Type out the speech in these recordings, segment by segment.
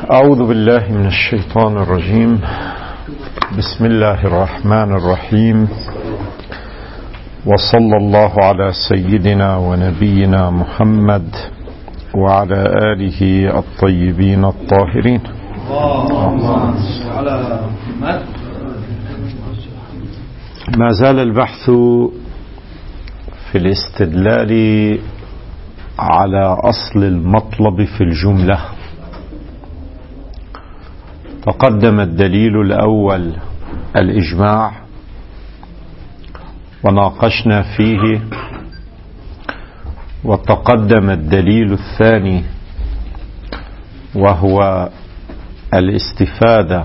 أعوذ بالله من الشيطان الرجيم. بسم الله الرحمن الرحيم، وصلى الله على سيدنا ونبينا محمد وعلى آله الطيبين الطاهرين. ما زال البحث في الاستدلال على أصل المطلب في الجملة. تقدم الدليل الأول الإجماع وناقشنا فيه، وتقدم الدليل الثاني وهو الاستفادة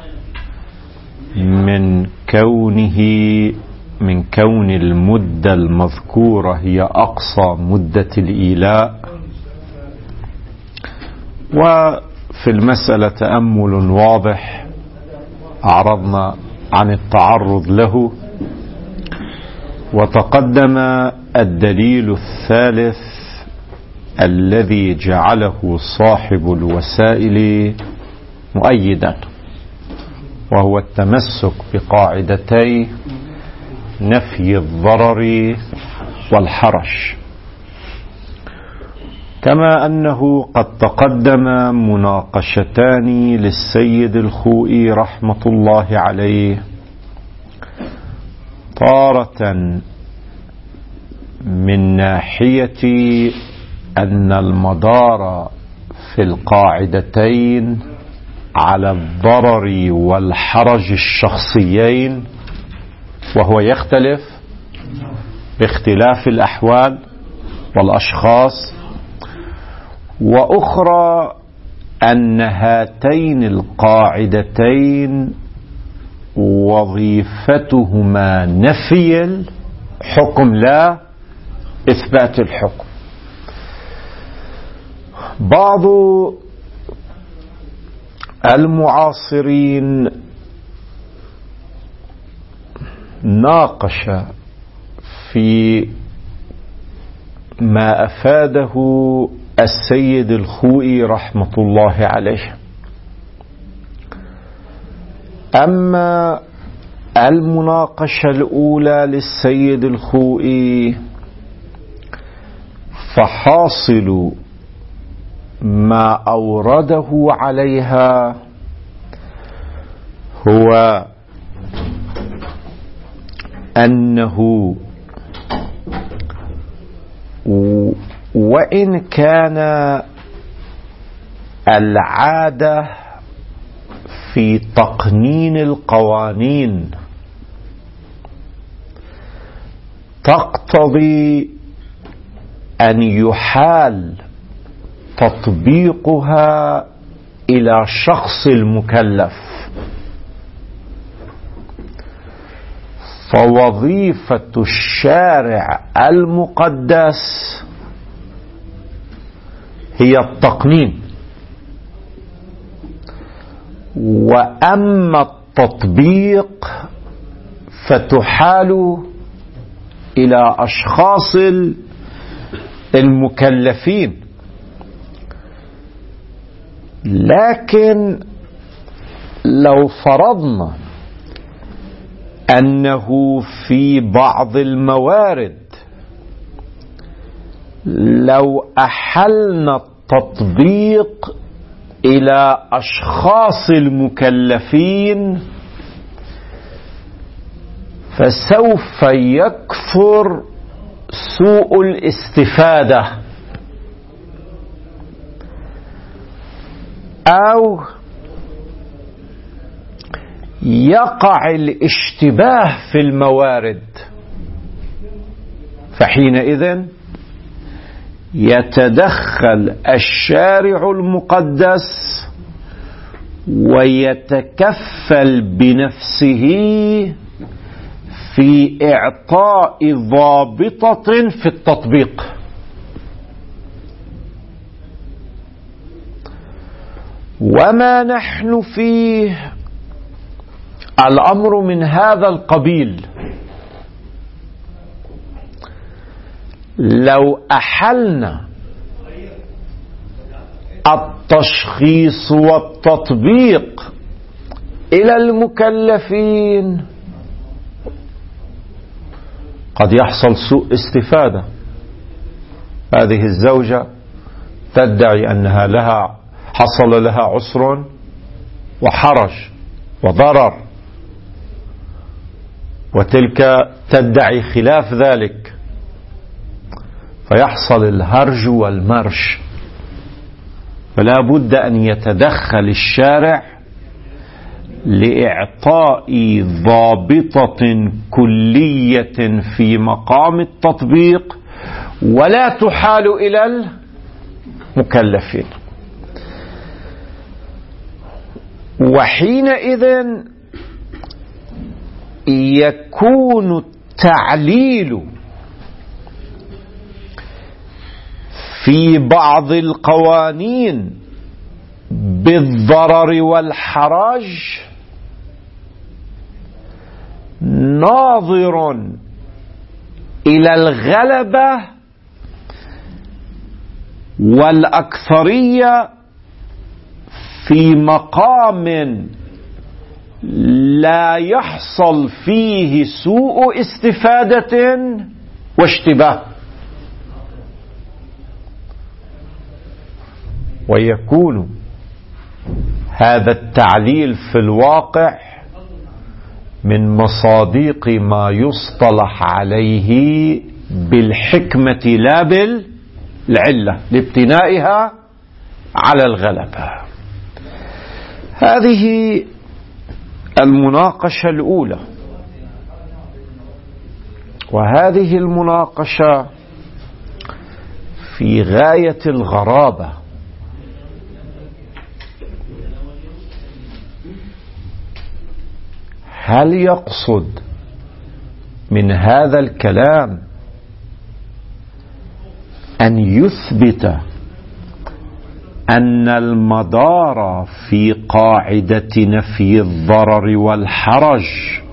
من كون المدة المذكورة هي أقصى مدة الإيلاء. وفي المسألة تأمل واضح أعرضنا عن التعرض له. وتقدم الدليل الثالث الذي جعله صاحب الوسائل مؤيدا، وهو التمسك بقاعدتي نفي الضرر والحرج، كما أنه قد تقدم مناقشتان للسيد الخوئي رحمة الله عليه، تارة من ناحية أن المدار في القاعدتين على الضرر والحرج الشخصيين، وهو يختلف باختلاف الأحوال والأشخاص، وأخرى أن هاتين القاعدتين وظيفتهما نفي الحكم لا إثبات الحكم. بعض المعاصرين ناقش في ما أفاده السيد الخوئي رحمة الله عليه. أما المناقشة الأولى للسيد الخوئي فحاصل ما أورده عليها هو أنه وإن كان العادة في تقنين القوانين تقتضي أن يحال تطبيقها إلى شخص المكلف، فوظيفة الشارع المقدس هي التقنين، وأما التطبيق فتحال إلى أشخاص المكلفين. لكن لو فرضنا أنه في بعض الموارد لو أحلنا التطبيق إلى أشخاص المكلفين فسوف يكثر سوء الاستفادة، أو يقع الاشتباه في الموارد، فحينئذ يتدخل الشارع المقدس ويتكفل بنفسه في إعطاء ضابطة في التطبيق. وما نحن فيه الأمر من هذا القبيل. لو أحلنا التشخيص والتطبيق إلى المكلفين قد يحصل سوء استفادة. هذه الزوجة تدعي أنها حصل لها عسر وحرج وضرر، وتلك تدعي خلاف ذلك، فيحصل الهرج والمرج. فلا بد أن يتدخل الشارع لإعطاء ضابطة كلية في مقام التطبيق، ولا تحال إلى المكلفين. وحينئذ يكون التعليل في بعض القوانين بالضرر والحرج ناظر إلى الغلبة والأكثرية في مقام لا يحصل فيه سوء استفادة واشتباه. ويكون هذا التعليل في الواقع من مصادق ما يصطلح عليه بالحكمة لا بالعلة لابتنائها على الغلبة. هذه المناقشة الأولى. وهذه المناقشة في غاية الغرابة. هل يقصد من هذا الكلام أن يثبت أن المدار في قاعدة نفي الضرر والحرج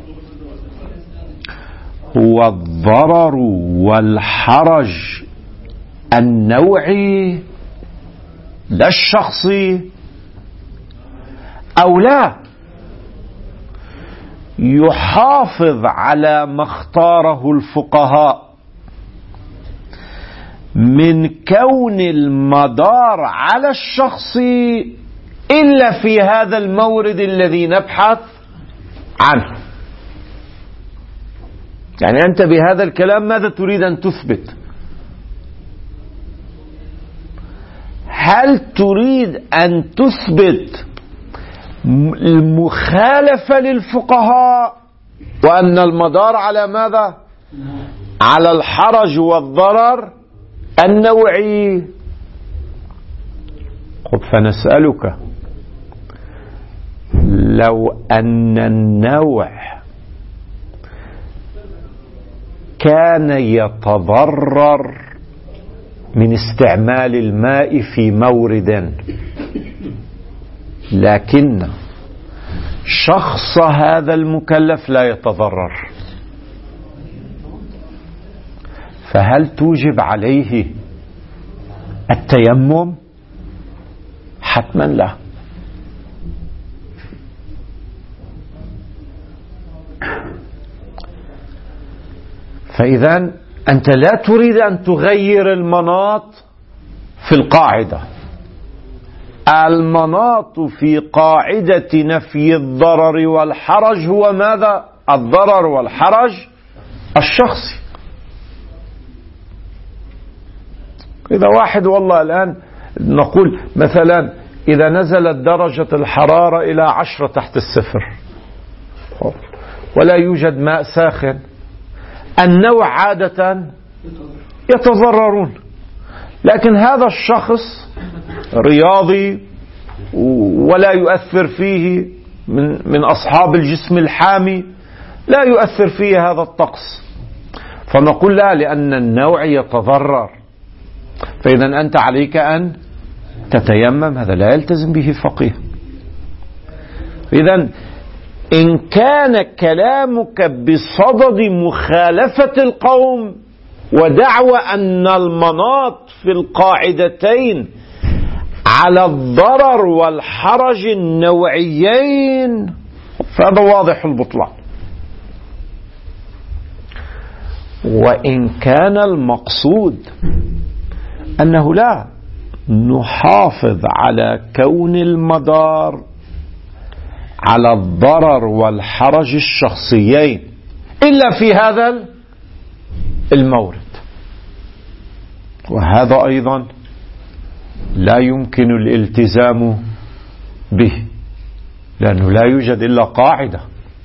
هو الضرر والحرج النوعي لا الشخصي، أو لا يحافظ على ما اختاره الفقهاء من كون المدار على الشخص إلا في هذا المورد الذي نبحث عنه؟ يعني أنت بهذا الكلام ماذا تريد أن تثبت؟ هل تريد أن تثبت المخالفة للفقهاء وأن المدار على ماذا؟ على الحرج والضرر النوعي؟ فنسألك، لو أن النوع كان يتضرر من استعمال الماء في مورد، لكن شخص هذا المكلف لا يتضرر، فهل توجب عليه التيمم؟ حتما لا. فإذا أنت لا تريد أن تغير المناط في القاعدة. المناط في قاعدة نفي الضرر والحرج هو ماذا؟ الضرر والحرج الشخصي. إذا واحد والله الآن نقول مثلا إذا نزلت درجة الحرارة إلى 10 تحت الصفر ولا يوجد ماء ساخن، النوع عادة يتضررون، لكن هذا الشخص رياضي ولا يؤثر فيه من أصحاب الجسم الحامي، لا يؤثر فيه هذا الطقس، فنقول لا، لأن النوع يتضرر، فإذا أنت عليك أن تتيمم. هذا لا يلتزم به فقيه. إذن إن كان كلامك بصدد مخالفة القوم ودعوى أن المناط في القاعدتين على الضرر والحرج النوعيين فهذا واضح البطلان. وإن كان المقصود أنه لا نحافظ على كون المدار على الضرر والحرج الشخصيين إلا في هذا المورد، وهذا أيضا لا يمكن الالتزام به، لأنه لا يوجد إلا قاعدة،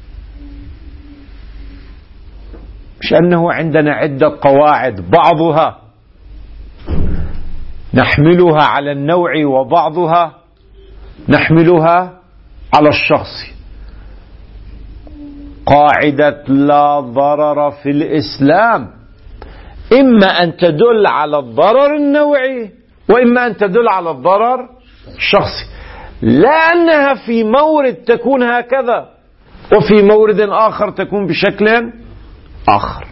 مش أنه عندنا عدة قواعد بعضها نحملها على النوع وبعضها نحملها على الشخص. قاعدة لا ضرر في الإسلام إما أن تدل على الضرر النوعي وإما أن تدل على الضرر الشخصي، لا أنها في مورد تكون هكذا وفي مورد آخر تكون بشكل آخر.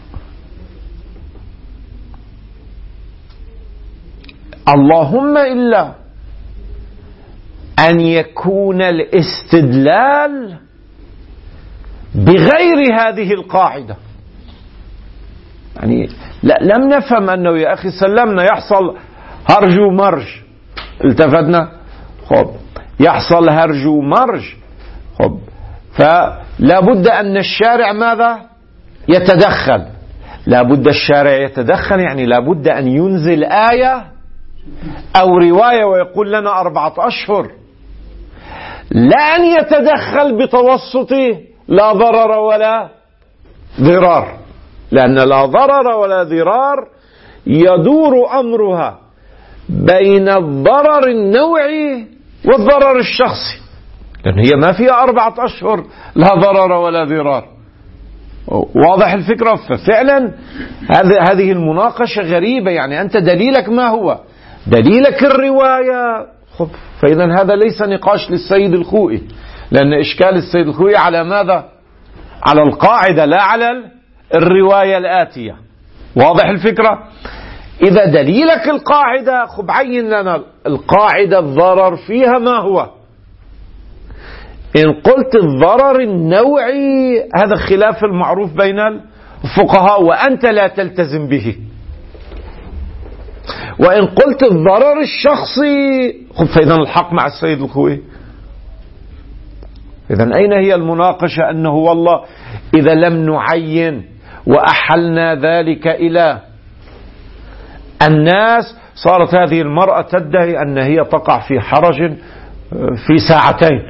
اللهم إلا أن يكون الاستدلال بغير هذه القاعدة. يعني لم نفهم أنه يا أخي سلمنا يحصل هرج ومرج، التفتنا خب يحصل هرج ومرج، خب فلا بد أن الشارع ماذا يتدخل، لا بد الشارع يتدخل، يعني لا بد أن ينزل آية أو رواية ويقول لنا 4 أشهر، لا أن يتدخل بتوسطه لا ضرر ولا ضرار، لأن لا ضرر ولا ضرار يدور أمرها بين الضرر النوعي والضرر الشخصي، لأن هي ما فيها 4 أشهر لا ضرر ولا ضرار. واضح الفكرة؟ ففعلا هذه المناقشة غريبة. يعني أنت دليلك ما هو؟ دليلك الرواية. فإذا هذا ليس نقاش للسيد الخوئي، لأن إشكال السيد الخوئي على ماذا؟ على القاعدة لا على الرواية الآتية. واضح الفكرة؟ إذا دليلك القاعدة عين لنا القاعدة الضرر فيها ما هو. إن قلت الضرر النوعي هذا خلاف المعروف بين الفقهاء وأنت لا تلتزم به، وإن قلت الضرر الشخصي فإذا الحق مع السيد الخوئي. إذن أين هي المناقشة؟ أنه والله إذا لم نعين وأحلنا ذلك إلى الناس صارت هذه المرأة تدعي أن هي تقع في حرج في 2 ساعة،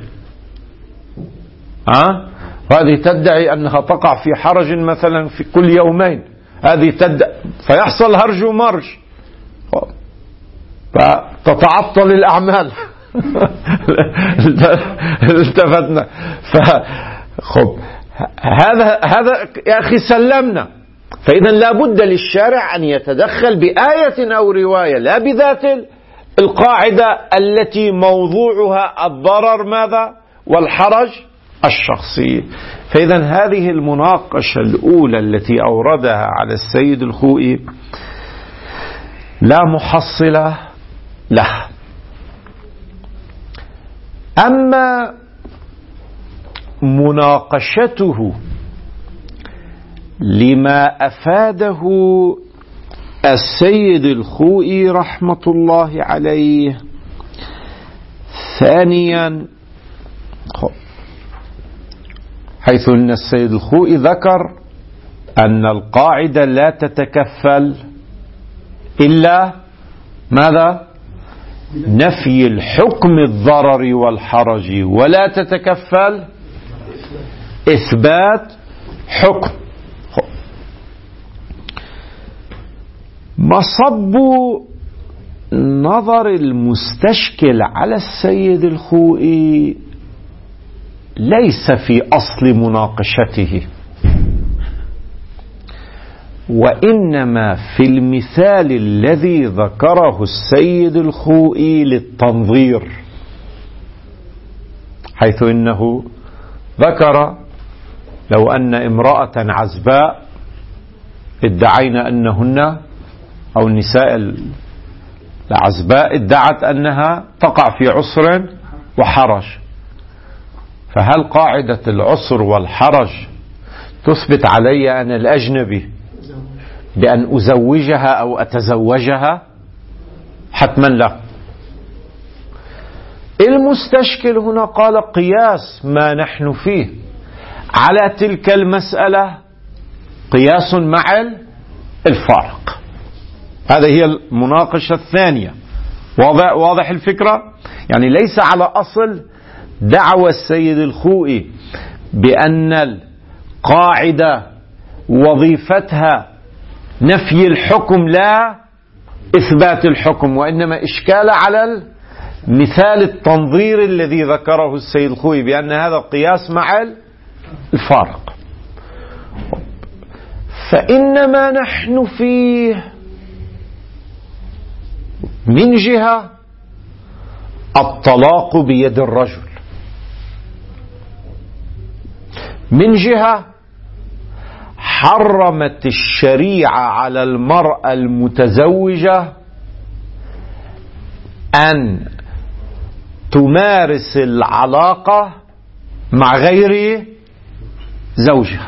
وهذه تدعي أنها تقع في حرج مثلا في كل 2 يوم، هذه تدعي فيحصل هرج ومرج فتتعطل الأعمال. التفتنا هذا يا أخي سلمنا. فإذا لا بد للشارع أن يتدخل بآية أو رواية لا بذات القاعدة التي موضوعها الضرر ماذا والحرج الشخصي. فإذا هذه المناقشة الأولى التي أوردها على السيد الخوئي لا محصلة له. أما مناقشته لما أفاده السيد الخوئي رحمة الله عليه ثانيا، حيث أن السيد الخوئي ذكر أن القاعدة لا تتكفل إلا ماذا؟ نفي الحكم الضرر والحرج، ولا تتكفل إثبات حكم. مصب نظر المستشكل على السيد الخوئي ليس في أصل مناقشته، وإنما في المثال الذي ذكره السيد الخوئي للتنظير، حيث إنه ذكر لو أن امرأة عزباء ادعينا أنهن أو النساء العزباء ادعت أنها تقع في عسر وحرج، فهل قاعدة العسر والحرج تثبت علي أنا الأجنبي بأن أزوجها أو أتزوجها؟ حتما لا. المستشكل هنا قال قياس ما نحن فيه على تلك المسألة قياس مع الفارق. هذه هي المناقشة الثانية. واضح الفكرة؟ يعني ليس على أصل دعوى السيد الخوئي بأن القاعدة وظيفتها نفي الحكم لا إثبات الحكم، وإنما إشكال على مثال التنظير الذي ذكره السيد الخوئي بأن هذا قياس مع الفارق. فإنما نحن فيه من جهة الطلاق بيد الرجل، من جهة حرمت الشريعة على المرأة المتزوجة أن تمارس العلاقة مع غير زوجها.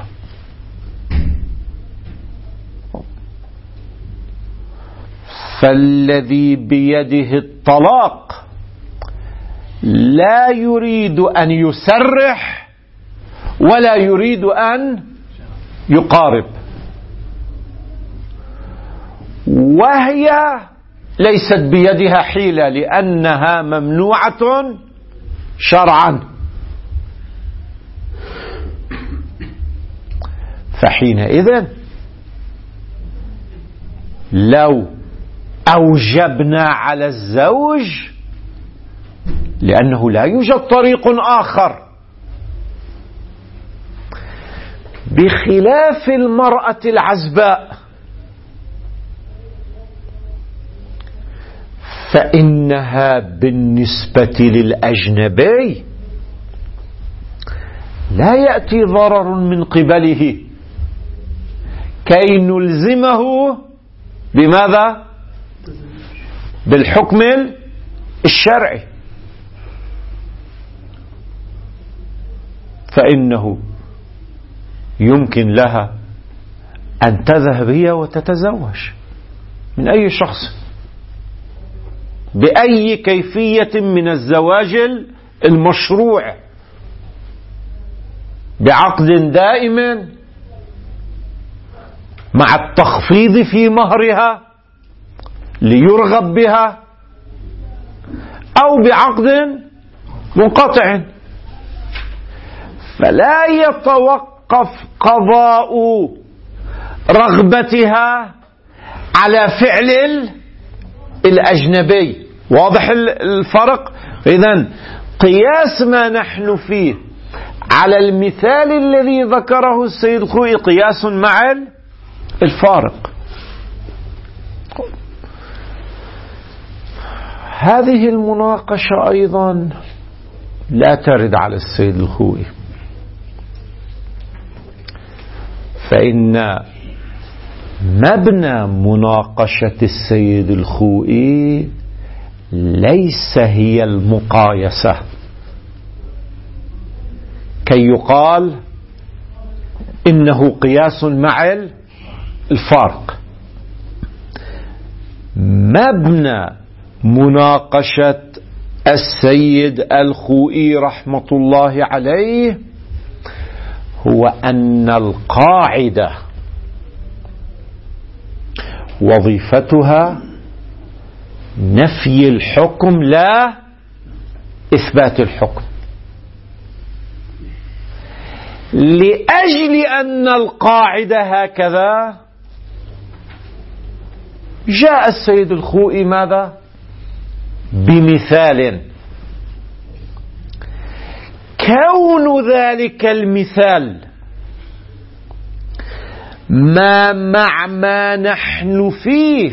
فالذي بيده الطلاق لا يريد أن يسرح ولا يريد أن يقارب، وهي ليست بيدها حيلة لأنها ممنوعة شرعا. فحينئذ لو أوجبنا على الزوج، لأنه لا يوجد طريق آخر بخلاف المرأة العزباء، فإنها بالنسبة للأجنبي لا يأتي ضرر من قبله كي نلزمه بماذا؟ بالحكم الشرعي. فإنه يمكن لها أن تذهب هي وتتزوج من أي شخص بأي كيفية من الزواج المشروع، بعقد دائم مع التخفيض في مهرها ليرغب بها، أو بعقد منقطع. فلا يتوقف قضاء رغبتها على فعل الأجنبي. واضح الفرق؟ إذن قياس ما نحن فيه على المثال الذي ذكره السيد الخوئي قياس مع الفارق. هذه المناقشة أيضا لا ترد على السيد الخوئي، فإن مبنى مناقشة السيد الخوئي ليس هي المقايسة كي يقال إنه قياس مع الفارق. مبنى مناقشة السيد الخوئي رحمة الله عليه هو أن القاعدة وظيفتها نفي الحكم لا إثبات الحكم، لأجل أن القاعدة هكذا جاء السيد الخوئي ماذا؟ بمثال. كون ذلك المثال مع ما نحن فيه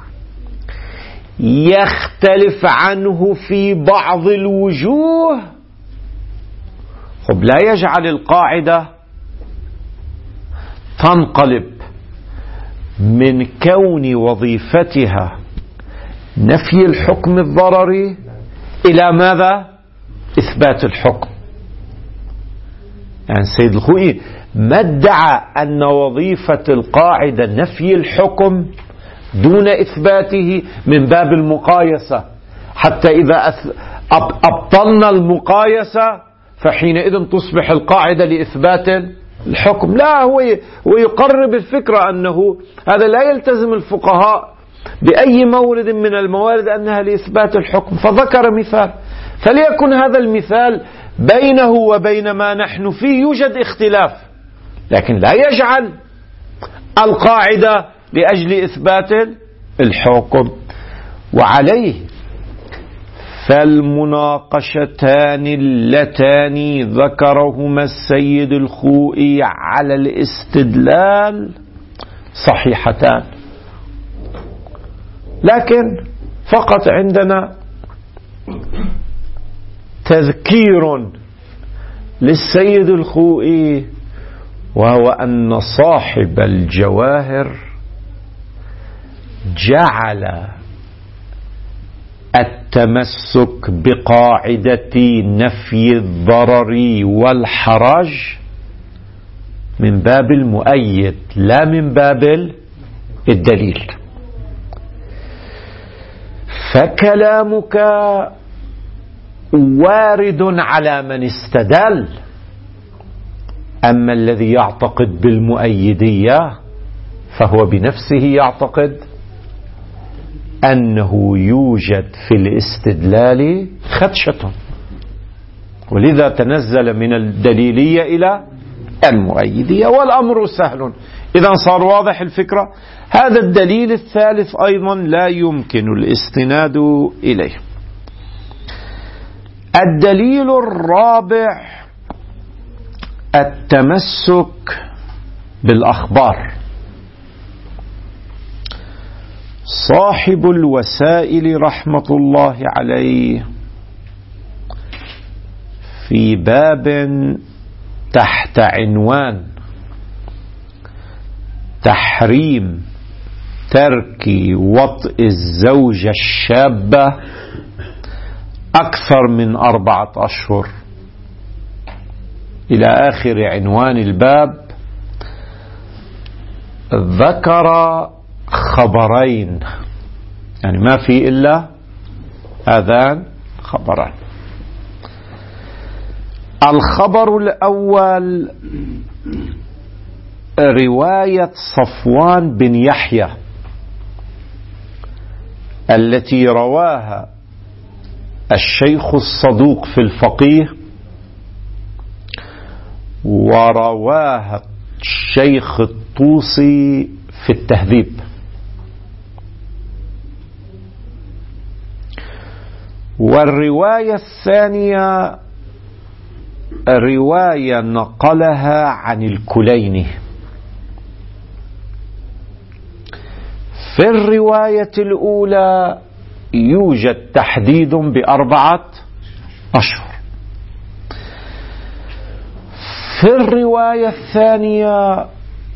يختلف عنه في بعض الوجوه، لا يجعل القاعدة تنقلب من كون وظيفتها نفي الحكم الضرري إلى ماذا؟ إثبات الحكم. يعني السيد الخوئي ما ادعى أن وظيفة القاعدة نفي الحكم دون إثباته من باب المقايسة، حتى إذا أبطلنا المقايسة فحينئذ تصبح القاعدة لإثبات الحكم. لا، هو يقرب الفكرة أنه هذا لا يلتزم الفقهاء بأي مورد من الموارد أنها لإثبات الحكم، فذكر مثال. فليكن هذا المثال بينه وبين ما نحن فيه يوجد اختلاف، لكن لا يجعل القاعدة لأجل إثبات الحكم. وعليه فالمناقشتان اللتان ذكرهما السيد الخوئي على الاستدلال صحيحتان، لكن فقط عندنا تذكير للسيد الخوئي، وهو أن صاحب الجواهر جعل التمسك بقاعدة نفي الضرر والحرج من باب المؤيد لا من باب الدليل. فكلامك وارد على من استدل، أما الذي يعتقد بالمؤيدية فهو بنفسه يعتقد أنه يوجد في الاستدلال خدشة، ولذا تنزل من الدليلية إلى المؤيدية، والأمر سهل. إذا صار واضح الفكرة. هذا الدليل الثالث أيضا لا يمكن الاستناد إليه. الدليل الرابع التمسك بالأخبار. صاحب الوسائل رحمة الله عليه في باب تحت عنوان تحريم ترك وطئ الزوجة الشابة أكثر من 4 أشهر إلى آخر عنوان الباب، ذكر خبرين، يعني ما في إلا هذان خبران. الخبر الأول رواية صفوان بن يحيى التي رواها الشيخ الصدوق في الفقيه، ورواها الشيخ الطوسي في التهذيب. والرواية الثانية رواية نقلها عن الكليني. في الرواية الأولى يوجد تحديد ب4 أشهر، في الرواية الثانية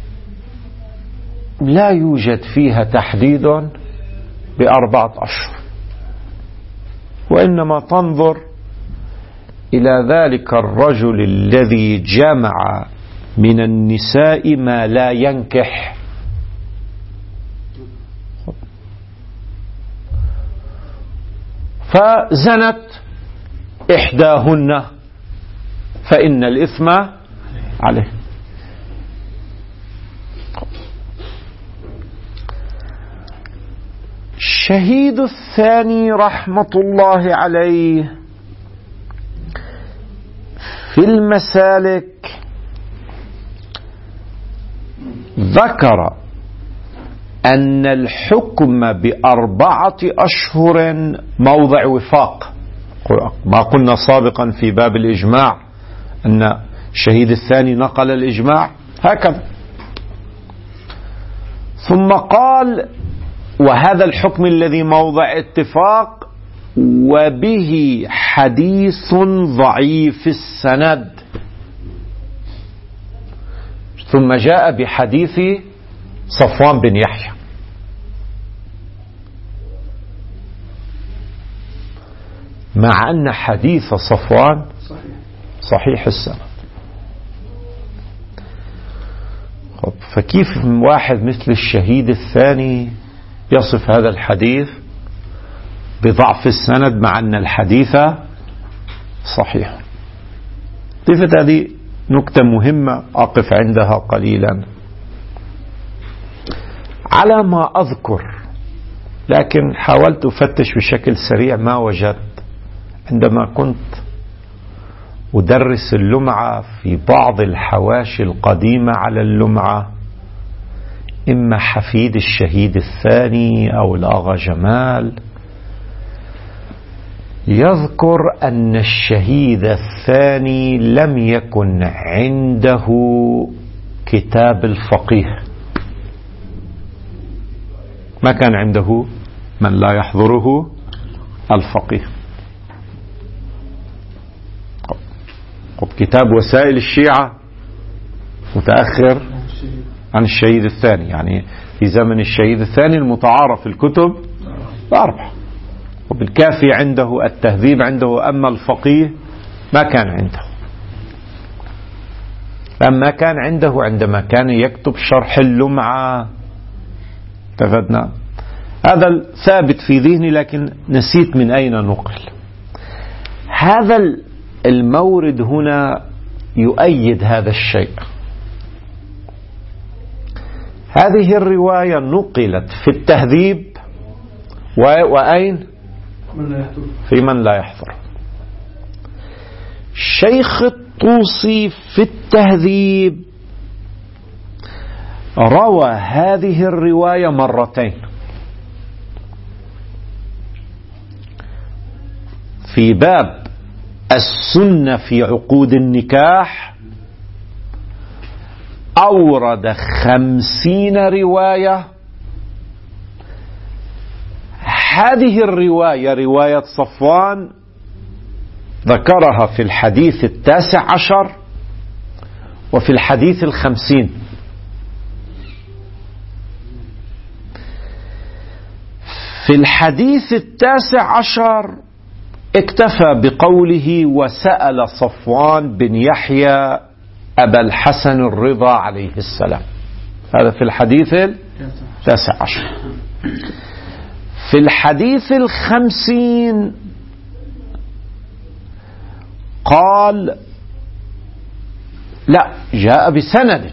لا يوجد فيها تحديد ب4 أشهر، وإنما تنظر إلى ذلك الرجل الذي جمع من النساء ما لا ينكح، فزنت إحداهن فإن الإثم عليه. الشهيد الثاني رحمة الله عليه في المسالك ذكر أن الحكم ب4 أشهر موضع وفاق. ما قلنا سابقا في باب الإجماع أن الشهيد الثاني نقل الإجماع هكذا، ثم قال وهذا الحكم الذي موضع اتفاق وبه حديث ضعيف السند، ثم جاء بحديث صفوان بن يحيى. مع أن حديث صفوان صحيح السند. فكيف واحد مثل الشهيد الثاني يصف هذا الحديث بضعف السند مع أن الحديث صحيح؟ ضفت هذه نكتة مهمة أقف عندها قليلا. على ما أذكر، لكن حاولت أفتش بشكل سريع ما وجدت. عندما كنت أدرس اللمعة في بعض الحواشي القديمة على اللمعة، إما حفيد الشهيد الثاني أو الأغا جمال يذكر أن الشهيد الثاني لم يكن عنده كتاب الفقيه، ما كان عنده من لا يحضره الفقيه. كتاب وسائل الشيعة متأخر عن الشهيد الثاني، يعني في زمن الشهيد الثاني المتعارف الكتب الأربعة، وبالكافي عنده، التهذيب عنده، أما الفقيه ما كان عنده. أما كان عنده عندما كان يكتب شرح اللمعة. اتفقنا؟ هذا ثابت في ذهني لكن نسيت من أين نقل. هذا المورد هنا يؤيد هذا الشيء. هذه الرواية نقلت في التهذيب وأين؟ في من لا يحضر. شيخ الطوسي في التهذيب روى هذه الرواية مرتين، في باب السنة في عقود النكاح أورد 50 رواية. هذه الرواية رواية صفوان ذكرها في الحديث 19 وفي الحديث 50. في الحديث 19 اكتفى بقوله وسأل صفوان بن يحيى أبا الحسن الرضا عليه السلام. هذا في الحديث 19. في الحديث 50 قال لا، جاء بسند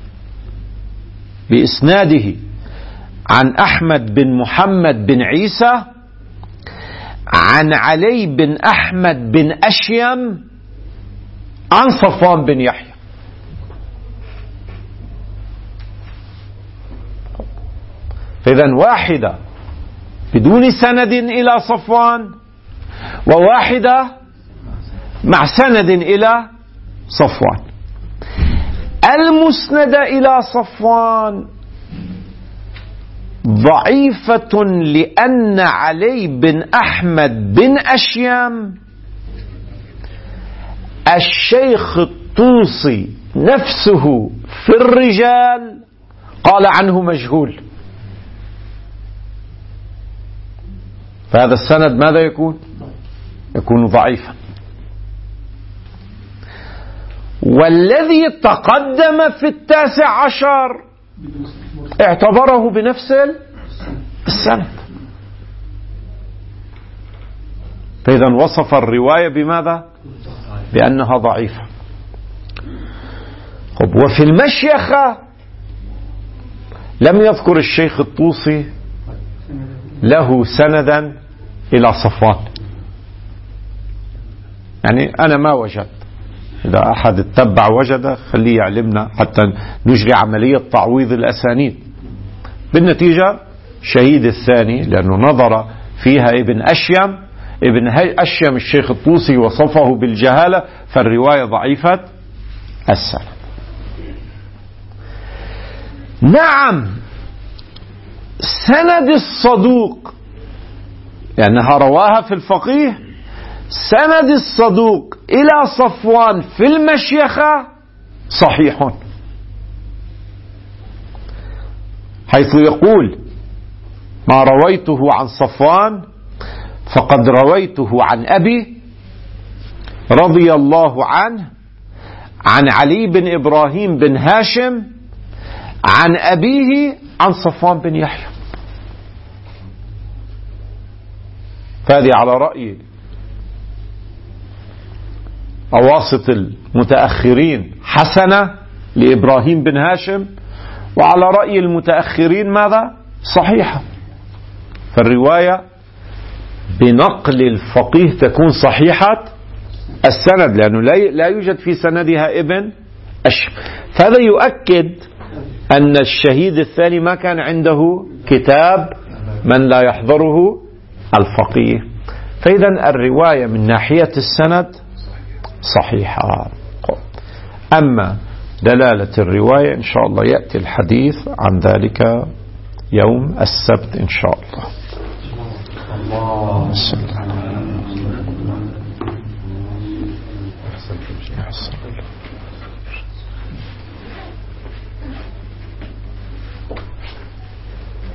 بإسناده عن أحمد بن محمد بن عيسى عن علي بن أحمد بن أشيم عن صفوان بن يحيى. فإذن واحدة بدون سند إلى صفوان، وواحدة مع سند إلى صفوان. المسند إلى صفوان ضعيفة لأن علي بن أحمد بن أشيم الشيخ الطوسي نفسه في الرجال قال عنه مجهول. فهذا السند ماذا يكون؟ يكون ضعيفا. والذي تقدم في 19 اعتبره بنفس السند. فإذا وصف الرواية بماذا؟ بأنها ضعيفة. وفي المشيخة لم يذكر الشيخ الطوسي له سندا إلى صفوان، يعني أنا ما وجدت. إذا أحد اتبع وجد خليه يعلمنا حتى نجري عملية تعويض الأسانيد. بالنتيجة شهيد الثاني لأنه نظر فيها ابن أشيم الشيخ الطوسي وصفه بالجهالة، فالرواية ضعيفة السند. نعم، سند الصدوق لأنها رواها في الفقيه، سند الصدوق إلى صفوان في المشيخة صحيح، حيث يقول ما رويته عن صفوان فقد رويته عن أبي رضي الله عنه عن علي بن إبراهيم بن هاشم عن أبيه عن صفوان بن يحيى. فهذه على رأي أواسط المتأخرين حسنة لإبراهيم بن هاشم، وعلى رأي المتأخرين ماذا؟ صحيحة. فالرواية بنقل الفقيه تكون صحيحة السند، لأنه لا يوجد في سندها ابن فهذا يؤكد أن الشهيد الثاني ما كان عنده كتاب من لا يحضره الفقيه. فإذا الرواية من ناحية السند صحيحة. أما دلالة الرواية إن شاء الله يأتي الحديث عن ذلك يوم السبت إن شاء الله.